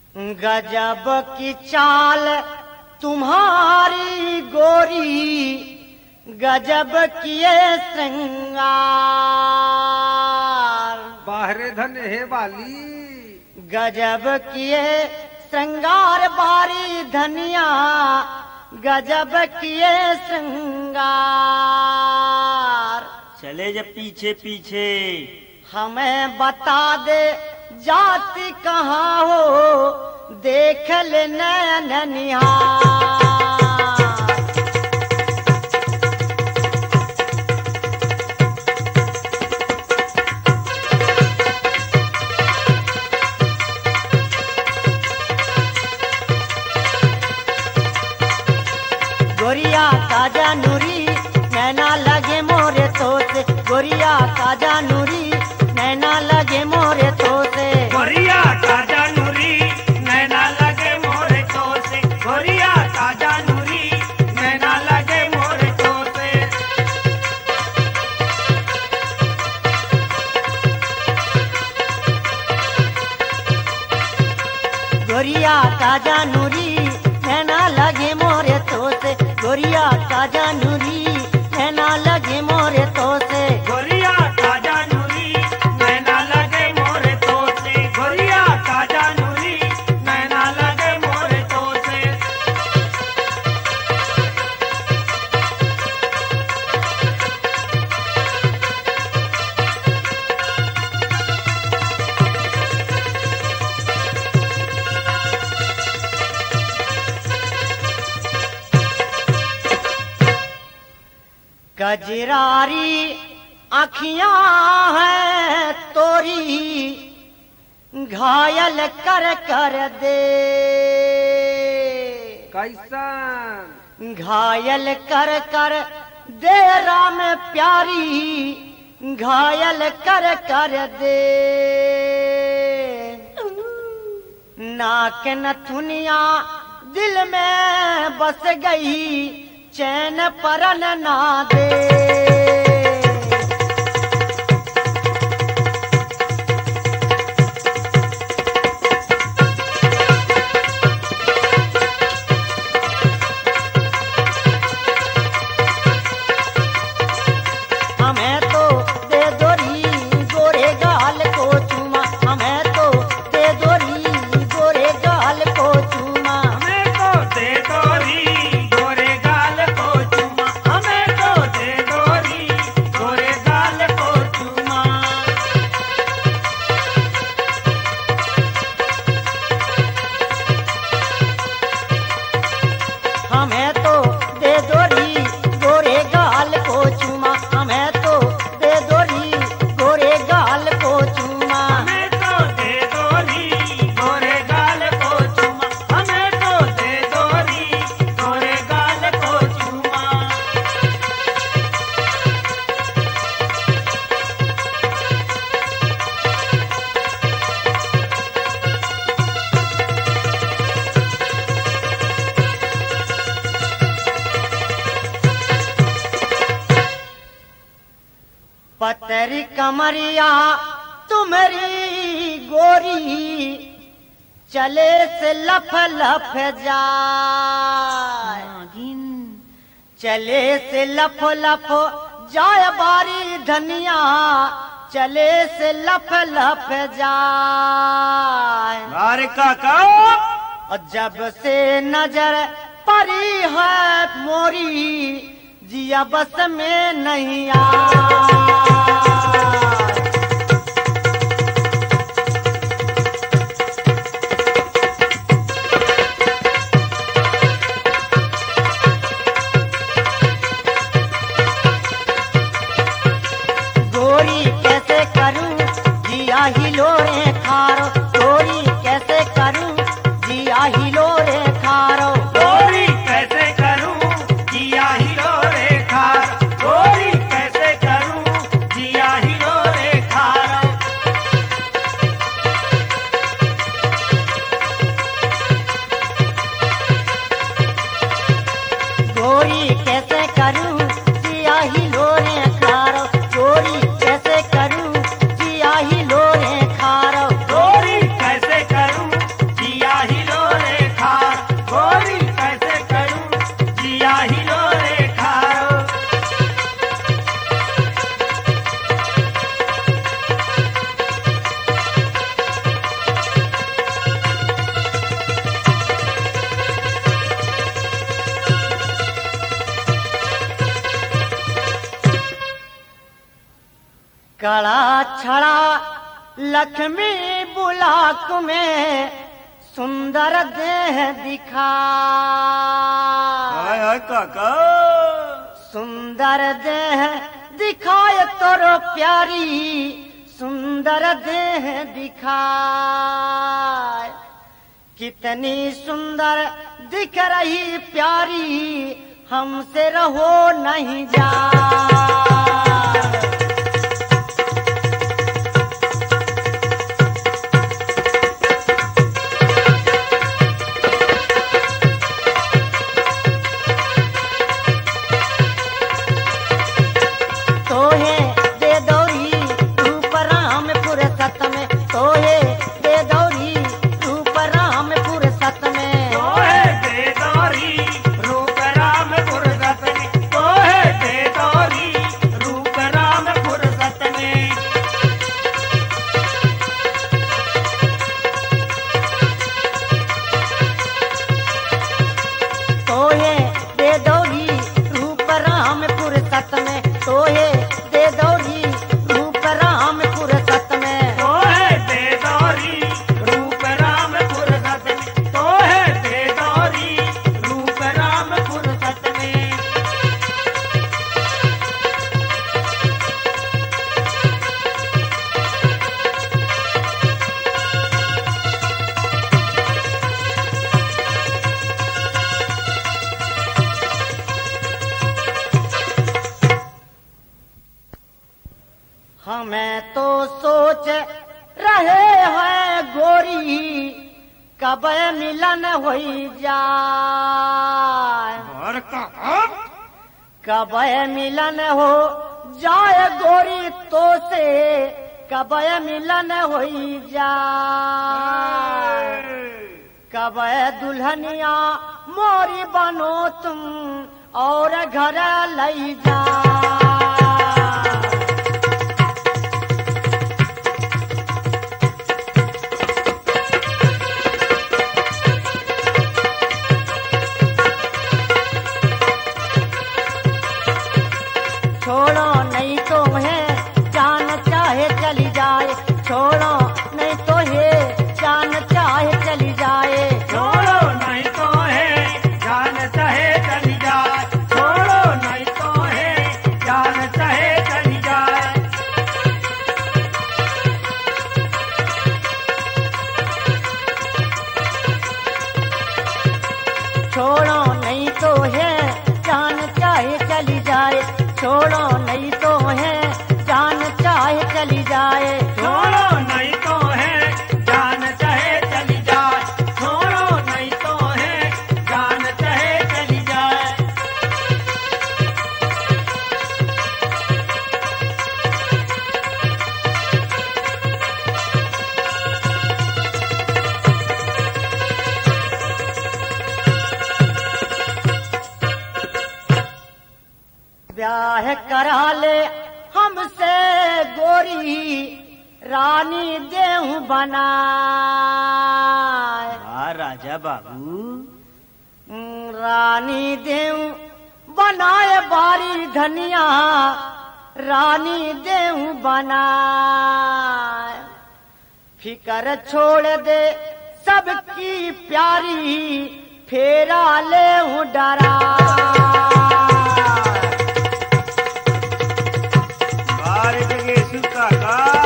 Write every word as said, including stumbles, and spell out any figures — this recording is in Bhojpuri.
गजब की चाल तुम्हारी गोरी, गजब किए श्रृंगार। बाहरे धन है वाली, गजब किए श्रृंगार बारी धनिया, गजब किए श्रृंगार। चले जब पीछे पीछे हमें बता दे जाति कहाँ हो, देख ले नैन निहार। गोरिया ताजा नूरी नैना लगे मोरे तो से, गोरिया ताजा नूरी नैना लगे मोरे तो से, गोरिया ताजा नूरी नैना लगे मोरे तो से, गोरिया ताजा नूरी नैना लगे मोरे तो से। गोरिया ताजा नूरी नैना लगे मोरे तो से, गोरिया ताजा नूरी नैना लगे मोरे तो से। गोरिया ताजा नूरी नैना लगे मोरे तो से, गोरिया ताजा नूरी नैना लगे मोरे तो से। गजरारी आँखियां हैं तोरी, घायल कर कर दे, कैसन घायल कर कर दे राम प्यारी, घायल कर कर दे। नाक नथुनिया दिल में बस गई, चैन परन ना दे। हमें तो दे दोरी गोरे गाल को चूमा, हमें तो दे दोरी गोरे गाल को चूमा, हमें तो दे दोरी गोरे गाल को चूमा, हमें तो दे दोरी गोरे गाल को चूमा। हमें तो दे दोरी गोरे गाल को चूमा, हमें तो दे दोरी गोरे गाल को चूमा। हमें तो दे दोरी गोरे गाल को चूमा, हमें तो दे दोरी गोरे गाल को चूमा। पतरी कमरिया तुम्हारी गोरी, चले से लफ लफ जाए, चले से लफ लफ जाए बारी धनिया, चले से लफ लफ जाए। अरे काका और जब से नजर परी है मोरी, जिया बस में नहीं आ। गोरी कैसे करूं जिया हिलोरे खारो, गोरी कैसे करूं जिया हिलोरे खारो। गोरी कैसे करूं जिया हिलो रे खार, गोरी कैसे करूं कड़ा छड़ा लक्ष्मी बुलाक में सुंदर देह दिखा। हाय हाय काका सुंदर देह दिखाए तोरो प्यारी सुंदर देह दिखाए। कितनी सुंदर दिख रही प्यारी हमसे रहो नहीं जा। हमें तो सोच रहे हैं गोरी कब मिलन होई जाए। और काका कब मिलन हो जाए गोरी तो से कब मिलन होई जाए। कब दुल्हनिया मोरी बनो तुम और घर लई जा। छोड़ो नहीं तो है जान चाहे चली जाए। छोड़ो नहीं तो है जान चाहे चली जाए। छोड़ो नहीं तो है जान चाहे चली जाए। छोड़ो नहीं तो है जान चाहे चली जाए। छोड़ो नहीं तो है जान चाहे चली जाए। छोड़ो नहीं तो है जान चाहे चली जाए। छोड़ो नहीं तो है जान चाहे चली जाए। छोड़ो नहीं तो है जान चाहे चली जाए। ब्याह करा ले हमसे गोरी रानी देहूं बनाए। वाह राजा बाबू रानी देहूं बनाए बारी धनिया रानी देहूं बनाए। फिकर छोड़ दे सबकी प्यारी फेरा ले हूं डरा। बारे जगह सुका का